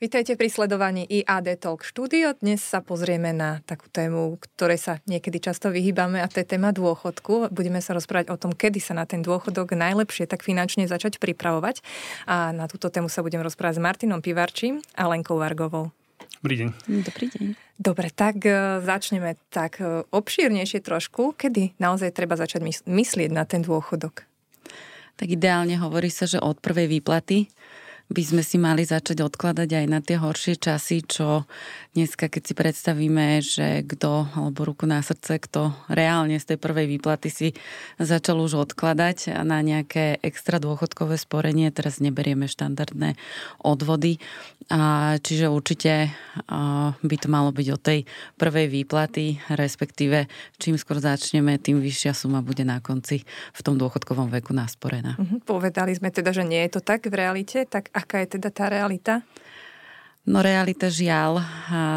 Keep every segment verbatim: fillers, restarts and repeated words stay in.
Vítajte pri sledovaní í á dé Talk Studio. Dnes sa pozrieme na takú tému, ktorej sa niekedy často vyhýbame, a to je téma dôchodku. Budeme sa rozprávať o tom, kedy sa na ten dôchodok najlepšie tak finančne začať pripravovať. A na túto tému sa budem rozprávať s Martinom Pivarčím a Lenkou Vargovou. Dobrý deň. Dobrý deň. Dobre, tak začneme tak obšírnejšie trošku. Kedy naozaj treba začať myslieť na ten dôchodok? Tak ideálne hovorí sa, že od prvej výplaty by sme si mali začať odkladať aj na tie horšie časy, čo dneska, keď si predstavíme, že kto, alebo ruku na srdce, kto reálne z tej prvej výplaty si začal už odkladať na nejaké extra dôchodkové sporenie, teraz neberieme štandardné odvody. A čiže určite by to malo byť od tej prvej výplaty, respektíve čím skôr začneme, tým vyššia suma bude na konci v tom dôchodkovom veku nasporená. Uh-huh. Povedali sme teda, že nie je to tak v realite, tak aká je teda tá realita? No realita žiaľ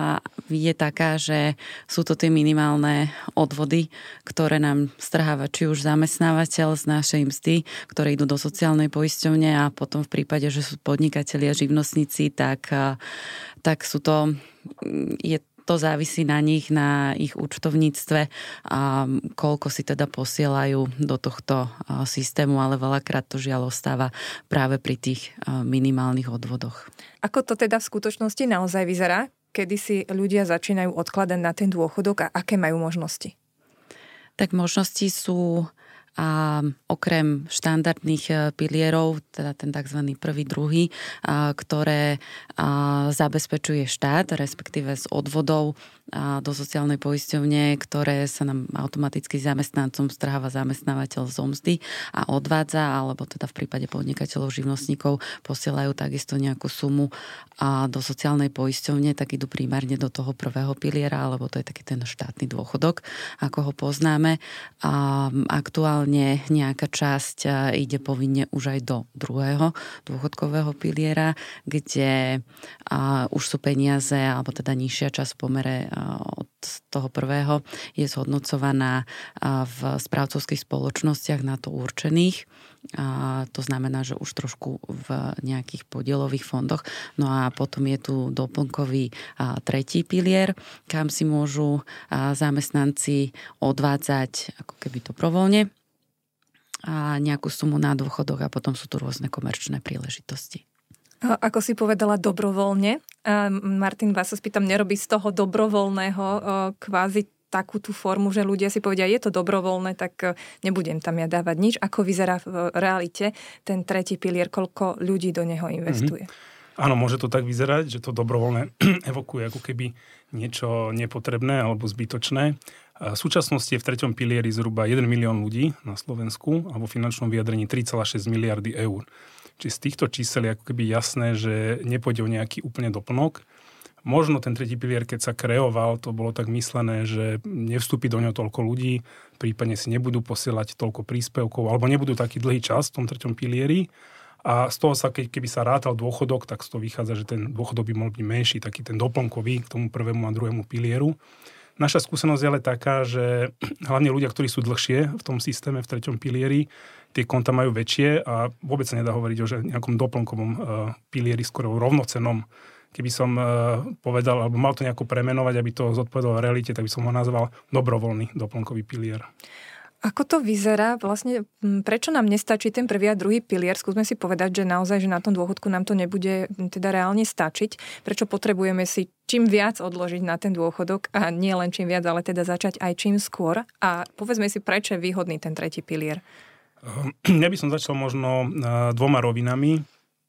je taká, že sú to tie minimálne odvody, ktoré nám strháva či už zamestnávateľ z našej mzdy, ktoré idú do sociálnej poisťovne, a potom v prípade, že sú podnikatelia, živnostníci, tak, tak sú to, je to závisí na nich, na ich účtovníctve a koľko si teda posielajú do tohto systému, ale veľakrát to žiaľ ostáva práve pri tých minimálnych odvodoch. Ako to teda v skutočnosti naozaj vyzerá, kedy si ľudia začínajú odkladať na ten dôchodok a aké majú možnosti? Tak možnosti sú a okrem štandardných pilierov, teda ten tzv. Prvý, druhý, a, ktoré a, zabezpečuje štát, respektíve z odvodov a, do sociálnej poisťovne, ktoré sa nám automaticky zamestnancom strháva zamestnávateľ z mzdy a odvádza, alebo teda v prípade podnikateľov, živnostníkov posielajú takisto nejakú sumu a, do sociálnej poisťovne, tak idú primárne do toho prvého piliera, alebo to je taký ten štátny dôchodok, ako ho poznáme. A aktuálne nejaká časť ide povinne už aj do druhého dôchodkového piliera, kde a, už sú peniaze, alebo teda nižšia časť v pomere a, od toho prvého je zhodnocovaná a, v správcovských spoločnostiach na to určených. A to znamená, že už trošku v nejakých podielových fondoch. No a potom je tu doplnkový a, tretí pilier, kam si môžu a, zamestnanci odvádzať ako keby dobrovoľne a nejakú sumu na dôchodok, a potom sú tu rôzne komerčné príležitosti. A ako si povedala, dobrovoľne. A Martin, vás sa spýtam, nerobí z toho dobrovoľného kvázi takú tú formu, že ľudia si povedia, je to dobrovoľné, tak nebudem tam ja dávať nič. Ako vyzerá v realite ten tretí pilier, koľko ľudí do neho investuje? Mm-hmm. Áno, môže to tak vyzerať, že to dobrovoľné evokuje ako keby niečo nepotrebné alebo zbytočné. V súčasnosti je v treťom pilieri zhruba jeden milión ľudí na Slovensku a vo finančnom vyjadrení tri celé šesť miliardy eur. Čiže z týchto čísel je ako keby jasné, že nepôjde o nejaký úplne doplnok. Možno ten tretí pilier, keď sa kreoval, to bolo tak myslené, že nevstúpi do ňoho toľko ľudí, prípadne si nebudú posielať toľko príspevkov, alebo nebudú taký dlhý čas v tom treťom pilieri. A z toho sa, keby sa rátal dôchodok, tak z toho vychádza, že ten dôchodok by mohol byť menší, taký ten doplnkový k tomu prvému a druhému pilieru. Naša skúsenosť je ale taká, že hlavne ľudia, ktorí sú dlhšie v tom systéme, v treťom pilieri, tie konta majú väčšie a vôbec sa nedá hovoriť o že nejakom doplnkovom uh, pilieri, skoro rovnocennom. Keby som uh, povedal, alebo mal to nejako premenovať, aby to zodpovedalo realite, tak by som ho nazval dobrovoľný doplnkový pilier. Ako to vyzerá? Vlastne, prečo nám nestačí ten prvý a druhý pilier? Skúsme si povedať, že naozaj, že na tom dôchodku nám to nebude teda reálne stačiť. Prečo potrebujeme si čím viac odložiť na ten dôchodok a nie len čím viac, ale teda začať aj čím skôr? A povedzme si, prečo je výhodný ten tretí pilier? Ja by som začal možno dvoma rovinami,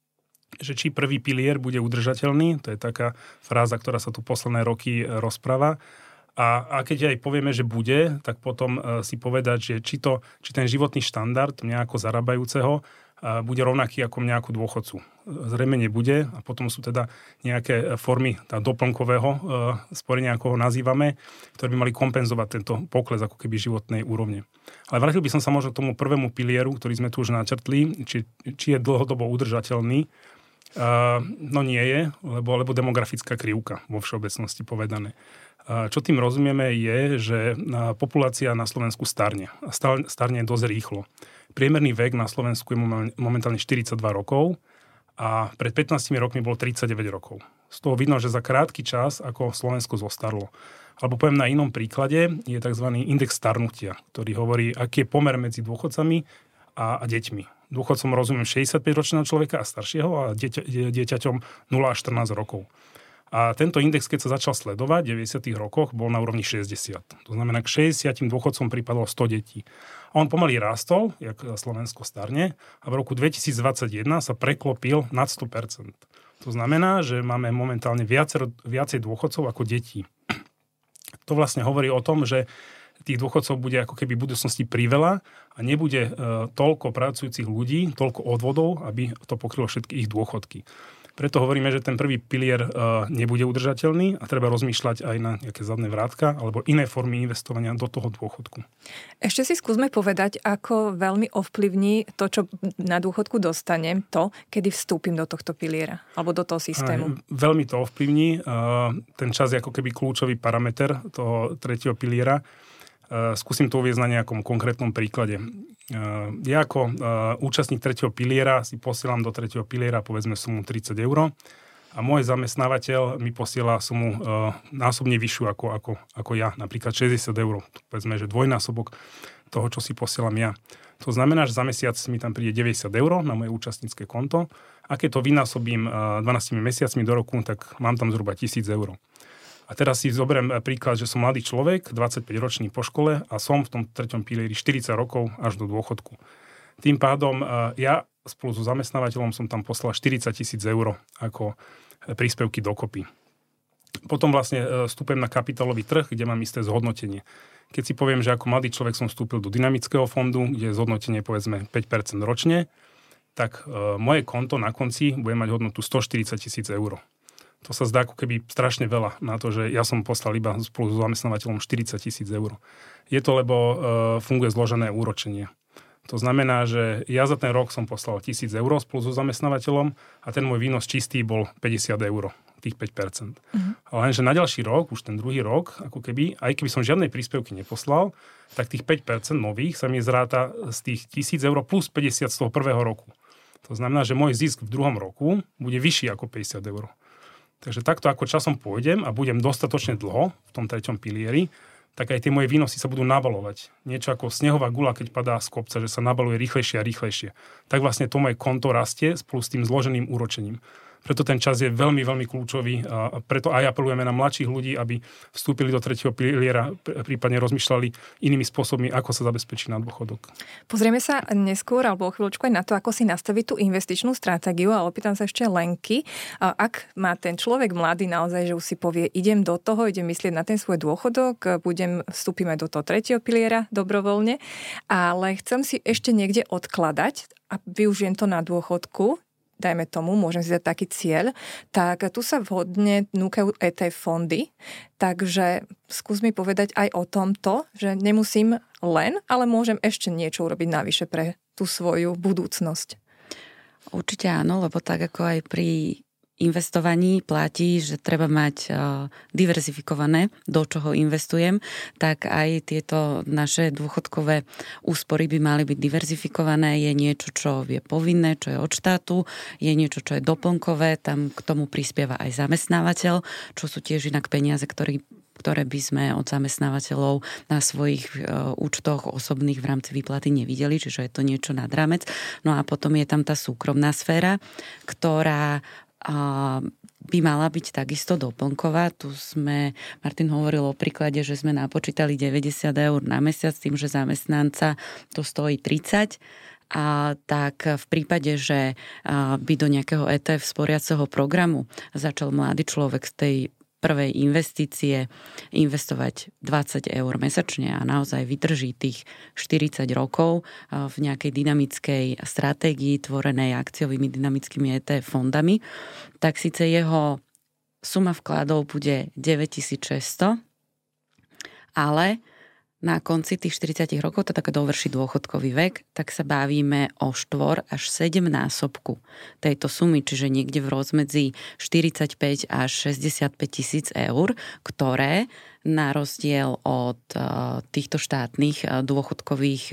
že či prvý pilier bude udržateľný, to je taká fráza, ktorá sa tu posledné roky rozpráva. A, a keď aj povieme, že bude, tak potom uh, si povedať, že či, to, či ten životný štandard mňa ako zarábajúceho uh, bude rovnaký ako mňa ako dôchodcu. Zrejme nebude a potom sú teda nejaké formy tá doplnkového uh, sporenia, ako ho nazývame, ktoré by mali kompenzovať tento pokles ako keby životnej úrovne. Ale vrátil by som sa možno k tomu prvému pilieru, ktorý sme tu už načrtli, či, či je dlhodobo udržateľný. Uh, no nie je, lebo, lebo demografická krivka vo všeobecnosti povedané. Čo tým rozumieme je, že populácia na Slovensku starne. A starne dosť rýchlo. Priemerný vek na Slovensku je momentálne štyridsaťdva rokov a pred pätnástimi rokmi bolo tridsaťdeväť rokov. Z toho vidno, že za krátky čas, ako Slovensko zostarlo. Alebo poviem na inom príklade, je tzv. Index starnutia, ktorý hovorí, aký je pomer medzi dôchodcami a, a deťmi. Dôchodcom rozumiem šesťdesiatpäťročného človeka a staršieho a dieťa, dieťaťom nula až štrnásť rokov. A tento index, keď sa začal sledovať v deväťdesiatych rokoch, bol na úrovni šesťdesiat. To znamená, k šesťdesiatim dôchodcom pripadalo sto detí. A on pomaly rástol, jak Slovensko starne, a v roku dvetisícdvadsaťjeden sa preklopil nad sto percent. To znamená, že máme momentálne viacej, viacej dôchodcov ako detí. To vlastne hovorí o tom, že tých dôchodcov bude ako keby v budúcnosti priveľa a nebude e, toľko pracujúcich ľudí, toľko odvodov, aby to pokrylo všetky ich dôchodky. Preto hovoríme, že ten prvý pilier e, nebude udržateľný a treba rozmýšľať aj na nejaké zadné vrátka alebo iné formy investovania do toho dôchodku. Ešte si skúsme povedať, ako veľmi ovplyvní to, čo na dôchodku dostanem, to, kedy vstúpim do tohto piliera alebo do toho systému. Aj, veľmi to ovplyvní. E, ten čas je ako keby kľúčový parameter toho tretieho piliera. Uh, skúsim to uviesť na nejakom konkrétnom príklade. Uh, ja ako uh, účastník tretieho piliera si posielam do tretieho piliera povedzme sumu tridsať eur a môj zamestnávateľ mi posiela sumu uh, násobne vyššiu ako, ako, ako ja, napríklad šesťdesiat eur. Povedzme, že dvojnásobok toho, čo si posielam ja. To znamená, že za mesiac mi tam príde deväťdesiat eur na moje účastnícke konto a keď to vynásobím uh, dvanástimi mesiacmi do roku, tak mám tam zhruba tisíc eur. A teraz si zoberiem príklad, že som mladý človek, dvadsaťpäťročný po škole a som v tom treťom pilieri štyridsať rokov až do dôchodku. Tým pádom ja spolu so zamestnávateľom som tam poslal štyridsať tisíc eur ako príspevky dokopy. Potom vlastne vstúpim na kapitálový trh, kde mám isté zhodnotenie. Keď si poviem, že ako mladý človek som vstúpil do dynamického fondu, kde je zhodnotenie povedzme päť percent ročne, tak moje konto na konci bude mať hodnotu stoštyridsať tisíc eur. To sa zdá ako keby strašne veľa na to, že ja som poslal iba spolu s zamestnávateľom štyridsať tisíc eur. Je to, lebo e, funguje zložené úročenie. To znamená, že ja za ten rok som poslal tisíc eur spolu so zamestnávateľom a ten môj výnos čistý bol päťdesiat eur, tých päť percent. Uh-huh. Ale lenže na ďalší rok, už ten druhý rok, ako keby, aj keby som žiadnej príspevky neposlal, tak tých päť percent nových sa mi zráta z tých tisíc eur plus päťdesiat z toho prvého roku. To znamená, že môj zisk v druhom roku bude vyšší ako päťdesiat eur. Takže takto, ako časom pôjdem a budem dostatočne dlho v tom treťom pilieri, tak aj tie moje výnosy sa budú nabalovať. Niečo ako snehová guľa, keď padá z kopca, že sa nabaluje rýchlejšie a rýchlejšie. Tak vlastne to moje konto rastie spolu s tým zloženým úročením. Preto ten čas je veľmi, veľmi kľúčový a preto aj apelujeme na mladších ľudí, aby vstúpili do tretieho piliera, prípadne rozmýšľali inými spôsobmi, ako sa zabezpečí na dôchodok. Pozrieme sa neskôr alebo o chvíľočku aj na to, ako si nastaviť tú investičnú stratégiu, ale opýtam sa ešte Lenky. Ak má ten človek mladý naozaj, že už si povie, idem do toho, idem myslieť na ten svoj dôchodok, budem vstúpim aj do toho tretieho piliera dobrovoľne, ale chcem si ešte niekde odkladať a využijem to na dôchodku, dajme tomu, môžem si dať taký cieľ, tak tu sa vhodne núkajú é té ef fondy, takže skús mi povedať aj o tomto, že nemusím len, ale môžem ešte niečo urobiť navyše pre tú svoju budúcnosť. Určite áno, lebo tak ako aj pri investovaní platí, že treba mať diverzifikované, do čoho investujem, tak aj tieto naše dôchodkové úspory by mali byť diverzifikované. Je niečo, čo je povinné, čo je od štátu, je niečo, čo je doplnkové, tam k tomu prispieva aj zamestnávateľ, čo sú tiež inak peniaze, ktorý ktoré by sme od zamestnávateľov na svojich e, účtoch osobných v rámci výplaty nevideli, čiže je to niečo nad rámec. No a potom je tam tá súkromná sféra, ktorá a by mala byť takisto doplnková. Tu sme, Martin hovoril o príklade, že sme napočítali deväťdesiat eur na mesiac, tým, že zamestnanca to stojí tridsať. A tak v prípade, že by do nejakého é té ef sporiaceho programu začal mladý človek z tej prvej investície investovať dvadsať eur mesačne a naozaj vydrží tých štyridsať rokov v nejakej dynamickej stratégii tvorenej akciovými dynamickými é té ef fondami, tak síce jeho suma vkladov bude deväťtisícšesťsto, ale na konci tých štyridsiatich rokov, teda keď dovrší dôchodkový vek, tak sa bavíme o štvor až sedem násobku tejto sumy, čiže niekde v rozmedzi štyridsaťpäť až šesťdesiatpäť tisíc eur, ktoré na rozdiel od týchto štátnych dôchodkových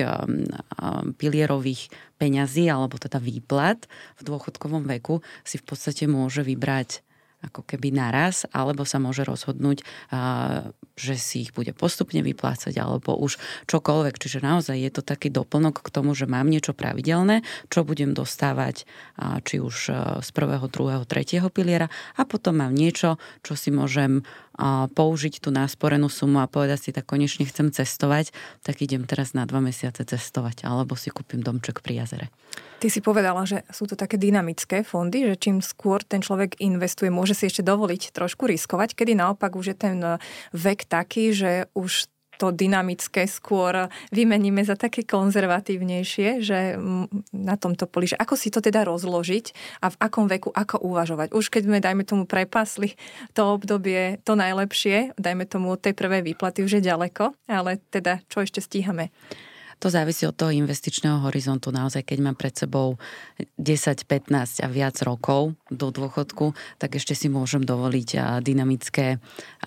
pilierových peňazí, alebo teda výplat v dôchodkovom veku si v podstate môže vybrať ako keby naraz, alebo sa môže rozhodnúť, že si ich bude postupne vyplácať, alebo už čokoľvek. Čiže naozaj je to taký doplnok k tomu, že mám niečo pravidelné, čo budem dostávať či už z prvého, druhého, tretieho piliera a potom mám niečo, čo si môžem použiť tú násporenú sumu a povedať si, tak konečne chcem cestovať, tak idem teraz na dva mesiace cestovať, alebo si kúpim domček pri jazere. Ty si povedala, že sú to také dynamické fondy, že čím skôr ten človek investuje, môže si ešte dovoliť trošku riskovať, kedy naopak už je ten vek taký, že už to dynamické skôr vymeníme za také konzervatívnejšie, že na tomto poli, že ako si to teda rozložiť a v akom veku, ako uvažovať. Už keď sme, dajme tomu, prepasli to obdobie, to najlepšie, dajme tomu od tej prvej výplaty už je ďaleko, ale teda čo ešte stíhame? To závisí od toho investičného horizontu. Naozaj, keď mám pred sebou desať, pätnásť a viac rokov do dôchodku, tak ešte si môžem dovoliť dynamické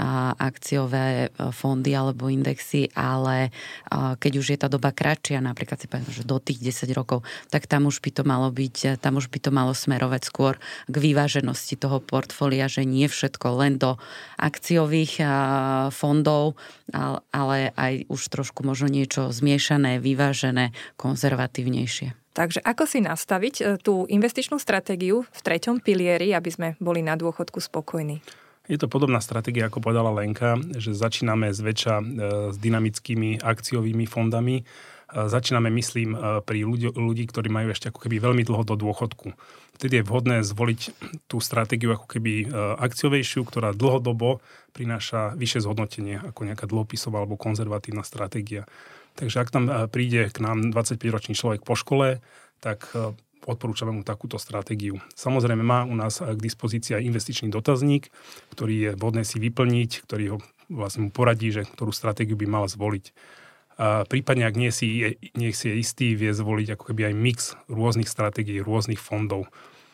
akciové fondy alebo indexy, ale keď už je tá doba kratšia, napríklad si poviem, že do tých desať rokov, tak tam už by to malo byť, tam už by to malo smerovať skôr k vyváženosti toho portfólia, že nie všetko len do akciových fondov, ale aj už trošku možno niečo zmiešané, vyvážené, konzervatívnejšie. Takže ako si nastaviť tú investičnú stratégiu v treťom pilieri, aby sme boli na dôchodku spokojní? Je to podobná stratégia, ako povedala Lenka, že začíname zväčša s dynamickými akciovými fondami. Začíname, myslím, pri ľudí, ľudí, ktorí majú ešte ako keby veľmi dlho do dôchodku. Vtedy je vhodné zvoliť tú stratégiu ako keby akciovejšiu, ktorá dlhodobo prináša vyššie zhodnotenie ako nejaká dlhopisová alebo konzervatívna stratégia. Takže ak tam príde k nám dvadsaťpäťročný človek po škole, tak odporúčame mu takúto stratégiu. Samozrejme má u nás k dispozícii aj investičný dotazník, ktorý je vhodné si vyplniť, ktorý ho vlastne mu poradí, že ktorú stratégiu by mal zvoliť. A prípadne, ak nie si, nech si je istý, vie zvoliť ako keby aj mix rôznych stratégií, rôznych fondov.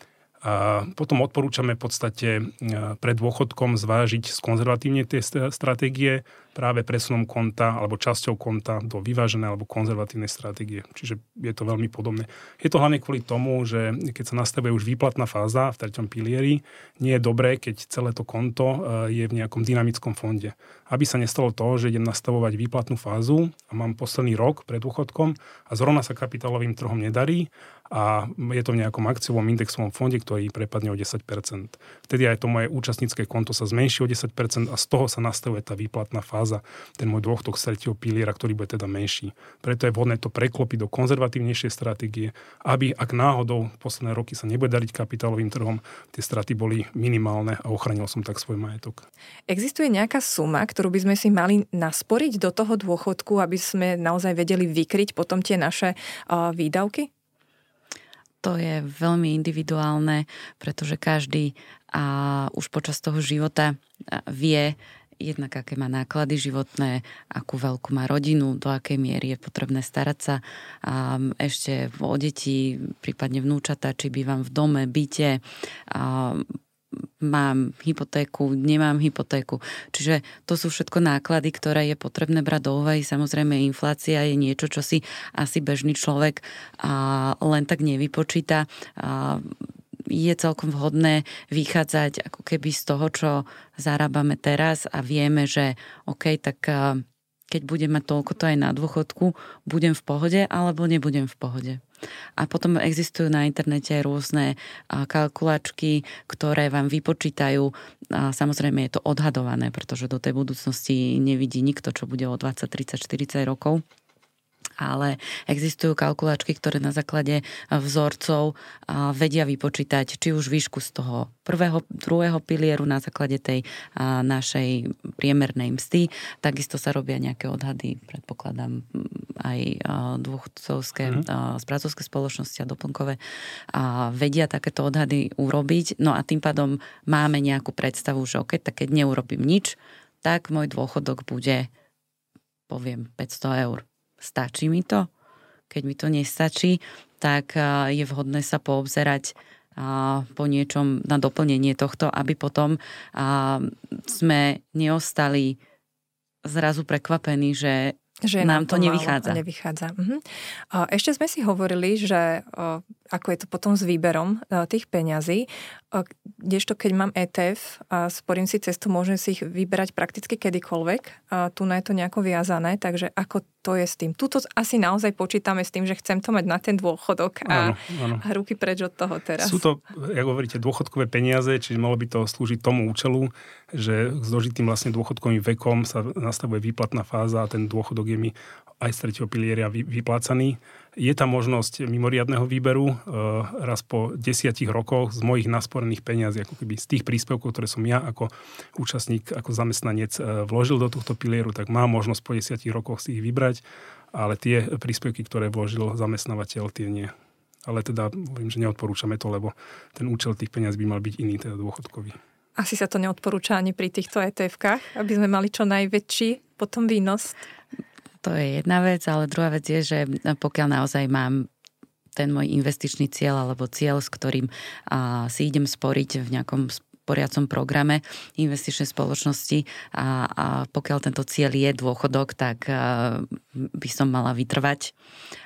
A potom odporúčame v podstate pred dôchodkom zvážiť skonzervatívne tie stratégie práve presunom konta alebo časťou konta do vyváženej alebo konzervatívnej stratégie. Čiže je to veľmi podobné. Je to hlavne kvôli tomu, že keď sa nastavuje už výplatná fáza v treťom pilieri, nie je dobré, keď celé to konto je v nejakom dynamickom fonde. Aby sa nestalo to, že idem nastavovať výplatnú fázu a mám posledný rok pred dôchodkom a zrovna sa kapitálovým trhom nedarí a je to v nejakom akciovom indexovom fonde, ktorý prepadne o desať percent. Vtedy aj to moje účastnícke konto sa zmenší o desať percent a z toho sa nastavuje tá výplatná fáza, ten môj dôchodok z tretieho piliera, ktorý bude teda menší. Preto je vhodné to preklopiť do konzervatívnejšej stratégie, aby ak náhodou posledné roky sa nebude dariť kapitálovým trhom, tie straty boli minimálne a ochránil som tak svoj majetok. Existuje nejaká suma, ktorú by sme si mali nasporiť do toho dôchodku, aby sme naozaj vedeli vykryť potom tie naše uh, výdavky? To je veľmi individuálne, pretože každý a už počas toho života vie jednak, aké má náklady životné, akú veľkú má rodinu, do akej miery je potrebné starať sa a ešte o deti, prípadne vnúčata, či bývam v dome, byte, a mám hypotéku, nemám hypotéku. Čiže to sú všetko náklady, ktoré je potrebné brať do úvahy. Samozrejme, inflácia je niečo, čo si asi bežný človek a len tak nevypočíta. A je celkom vhodné vychádzať ako keby z toho, čo zarábame teraz a vieme, že OK, tak keď budem mať toľko to aj na dôchodku, budem v pohode alebo nebudem v pohode. A potom existujú na internete aj rôzne kalkulačky, ktoré vám vypočítajú. A samozrejme je to odhadované, pretože do tej budúcnosti nevidí nikto, čo bude o dvadsať, tridsať, štyridsať rokov. Ale existujú kalkulačky, ktoré na základe vzorcov vedia vypočítať či už výšku z toho prvého, druhého pilieru na základe tej našej priemernej mzdy. Takisto sa robia nejaké odhady, predpokladám aj dôchodcovské, mm. správcovské spoločnosti a doplnkové a vedia takéto odhady urobiť. No a tým pádom máme nejakú predstavu, že OK, tak keď neurobím nič, tak môj dôchodok bude poviem päťsto eur. Stačí mi to? Keď mi to nestačí, tak je vhodné sa poobzerať po niečom na doplnenie tohto, aby potom sme neostali zrazu prekvapení, že Že nám to, to nevychádza. nevychádza. Mhm. Ešte sme si hovorili, že ako je to potom s výberom tých peňazí, kdežto keď mám é té ef a sporím si cestu, môžem si ich vyberať prakticky kedykoľvek. Tu na je to nejako viazané, takže ako to je s tým? Tuto asi naozaj počítame s tým, že chcem to mať na ten dôchodok a, áno, áno. a ruky preč od toho teraz. Sú to, ako hovoríte, dôchodkové peniaze, čiže malo by to slúžiť tomu účelu, že s dožitým vlastne dôchodkovým vekom sa nastavuje výplatná fáza a ten dôchodok je mi aj z tretieho pilieria vyplácaný. Je tam možnosť mimoriadneho výberu e, raz po desiatich rokoch z mojich nasporených peniazí, ako keby z tých príspevkov, ktoré som ja ako účastník, ako zamestnanec e, vložil do tohto pilieru, tak mám možnosť po desiatich rokoch si ich vybrať, ale tie príspevky, ktoré vložil zamestnávateľ, tie nie. Ale teda hovorím, že neodporúčame to, lebo ten účel tých peniazí by mal byť iný, teda dôchodkový. Asi sa to neodporúča ani pri týchto é té efkách, aby sme mali čo najväčší potom výnos. To je jedna vec, ale druhá vec je, že pokiaľ naozaj mám ten môj investičný cieľ alebo cieľ, s ktorým a, si idem sporiť v nejakom poriacom programe investičnej spoločnosti a, a pokiaľ tento cieľ je dôchodok, tak a, by som mala vytrvať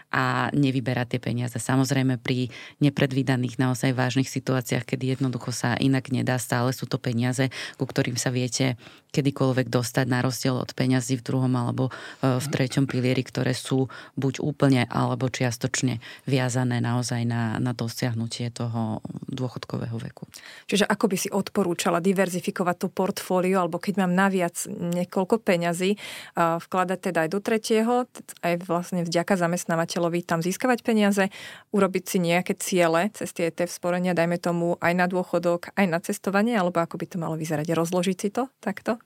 a nevyberať tie peniaze. Samozrejme pri nepredvídaných naozaj vážnych situáciách, kedy jednoducho sa inak nedá, stále sú to peniaze, ku ktorým sa viete kedykoľvek dostať na rozdiel od peňazí v druhom alebo v treťom pilieri, ktoré sú buď úplne alebo čiastočne viazané naozaj na, na dosiahnutie toho dôchodkového veku. Čiže ako by si odporúčala diverzifikovať to portfólio, alebo keď mám naviac niekoľko peňazí, vkladať teda aj do tretieho, aj vlastne vďaka zamestnávateľovi tam získavať peniaze, urobiť si nejaké ciele cez tie é té ef sporenia, dajme tomu aj na dôchodok, aj na cestovanie, alebo ako by to malo vyzerať? Rozložiť si to takto?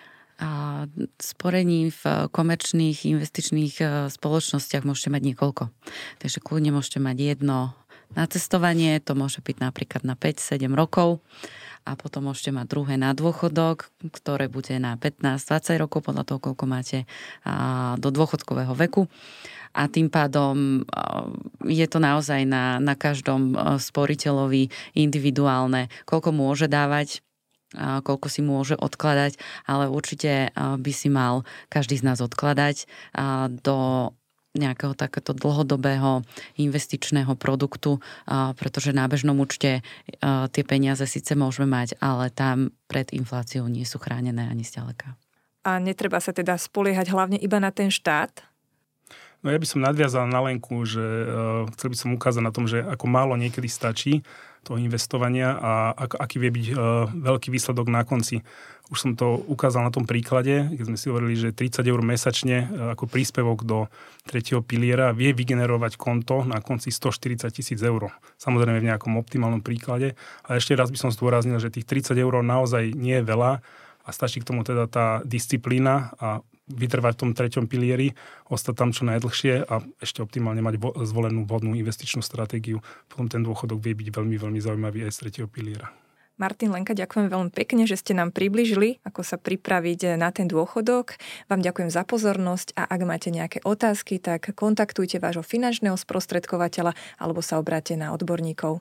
A sporení v komerčných investičných spoločnostiach môžete mať niekoľko. Takže kľudne môžete mať jedno na cestovanie, to môže byť napríklad na päť sedem rokov a potom môžete mať druhé na dôchodok, ktoré bude na pätnásť dvadsať rokov podľa toho, koľko máte do dôchodkového veku. A tým pádom je to naozaj na, na každom sporiteľovi individuálne, koľko môže dávať, koľko si môže odkladať, ale určite by si mal každý z nás odkladať do nejakého takéto dlhodobého investičného produktu, pretože na bežnom účte tie peniaze síce môžeme mať, ale tam pred infláciou nie sú chránené ani zďaleka. A netreba sa teda spoliehať hlavne iba na ten štát? No ja by som nadviazal na Lenku, že uh, chcel by som ukázať na tom, že ako málo niekedy stačí toho investovania a ak, aký vie byť uh, veľký výsledok na konci. Už som to ukázal na tom príklade, keď sme si hovorili, že tridsať eur mesačne uh, ako príspevok do tretieho piliera vie vygenerovať konto na konci stoštyridsať tisíc eur. Samozrejme v nejakom optimálnom príklade. Ale ešte raz by som zdôraznil, že tých tridsať eur naozaj nie je veľa a stačí k tomu teda tá disciplína a vytrvať v tom treťom pilieri, ostať tam čo najdlhšie a ešte optimálne mať vo, zvolenú vhodnú investičnú stratégiu. Potom ten dôchodok vie byť veľmi, veľmi zaujímavý aj z tretieho piliera. Martin, Lenka, ďakujem veľmi pekne, že ste nám priblížili, ako sa pripraviť na ten dôchodok. Vám ďakujem za pozornosť a ak máte nejaké otázky, tak kontaktujte vášho finančného sprostredkovateľa alebo sa obráte na odborníkov.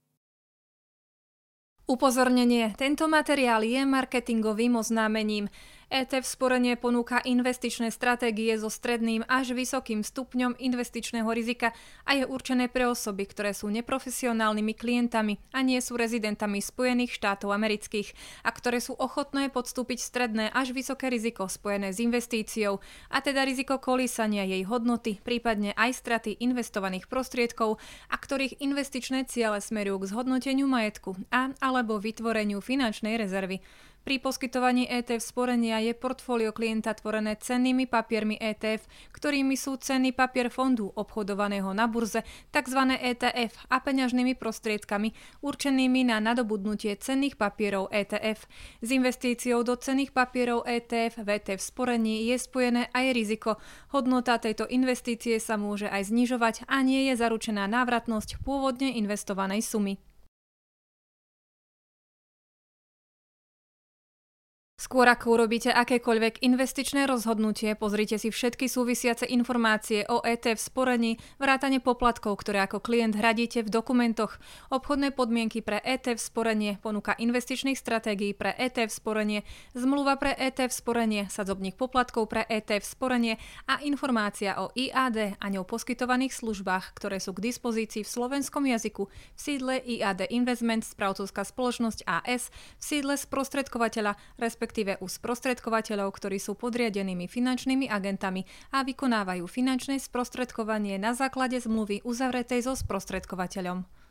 Upozornenie. Tento materiál je marketingovým oznámením. é té ef sporenie ponúka investičné stratégie so stredným až vysokým stupňom investičného rizika a je určené pre osoby, ktoré sú neprofesionálnymi klientami a nie sú rezidentami Spojených štátov amerických a ktoré sú ochotné podstúpiť stredné až vysoké riziko spojené s investíciou, a teda riziko kolísania jej hodnoty, prípadne aj straty investovaných prostriedkov a ktorých investičné ciele smerujú k zhodnoteniu majetku a alebo vytvoreniu finančnej rezervy. Pri poskytovaní é té ef sporenia je portfólio klienta tvorené cennými papiermi é té ef, ktorými sú cenný papier fondu obchodovaného na burze, tzv. é té ef, a peňažnými prostriedkami určenými na nadobudnutie cenných papierov é té ef. S investíciou do cenných papierov é té ef v é té ef sporení je spojené aj riziko. Hodnota tejto investície sa môže aj znižovať a nie je zaručená návratnosť pôvodne investovanej sumy. Skôr ako urobíte akékoľvek investičné rozhodnutie, pozrite si všetky súvisiace informácie o é té ef sporení, vrátane poplatkov, ktoré ako klient hradíte v dokumentoch, obchodné podmienky pre é té ef sporenie, ponuka investičných stratégií pre é té ef sporenie, zmluva pre é té ef sporenie, sadzobník poplatkov pre é té ef sporenie a informácia o í á dé a ňou poskytovaných službách, ktoré sú k dispozícii v slovenskom jazyku v sídle í á dé Investment, správcovská spoločnosť á es, v sídle sprostredkovateľa, respektíve u sprostredkovateľov, ktorí sú podriadenými finančnými agentami a vykonávajú finančné sprostredkovanie na základe zmluvy uzavretej so sprostredkovateľom.